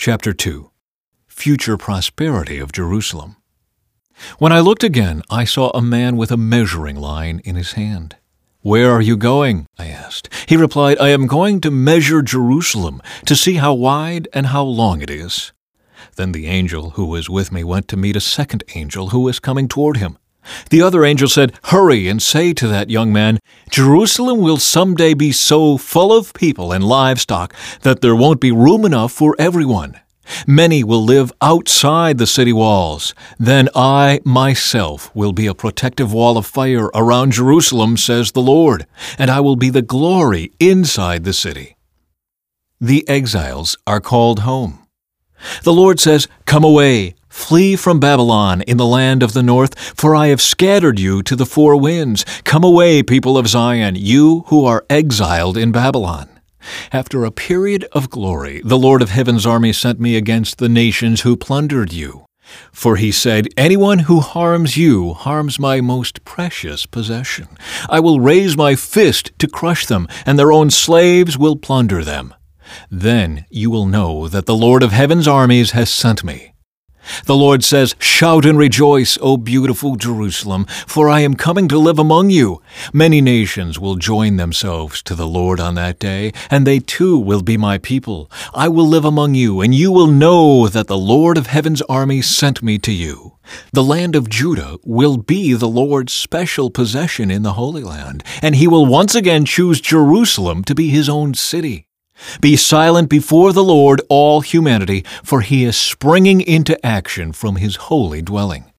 Chapter 2. Future Prosperity of Jerusalem. When I looked again, I saw a man with a measuring line in his hand. "Where are you going?" I asked. He replied, "I am going to measure Jerusalem, to see how wide and how long it is." Then the angel who was with me went to meet a second angel who was coming toward him. The other angel said, "Hurry and say to that young man, Jerusalem will someday be so full of people and livestock that there won't be room enough for everyone. Many will live outside the city walls. Then I myself will be a protective wall of fire around Jerusalem, says the Lord, and I will be the glory inside the city." The exiles are called home. The Lord says, "Come away, flee from Babylon in the land of the north, for I have scattered you to the four winds. Come away, people of Zion, you who are exiled in Babylon." After a period of glory, the Lord of heaven's army sent me against the nations who plundered you. For he said, "Anyone who harms you harms my most precious possession. I will raise my fist to crush them, and their own slaves will plunder them. Then you will know that the Lord of heaven's armies has sent me. The Lord says, "Shout and rejoice, O beautiful Jerusalem, for I am coming to live among you. Many nations will join themselves to the Lord on that day, and they too will be my people. I will live among you, and you will know that the Lord of heaven's army sent me to you. The land of Judah will be the Lord's special possession in the Holy Land, and he will once again choose Jerusalem to be his own city. Be silent before the Lord, all humanity, for he is springing into action from his holy dwelling.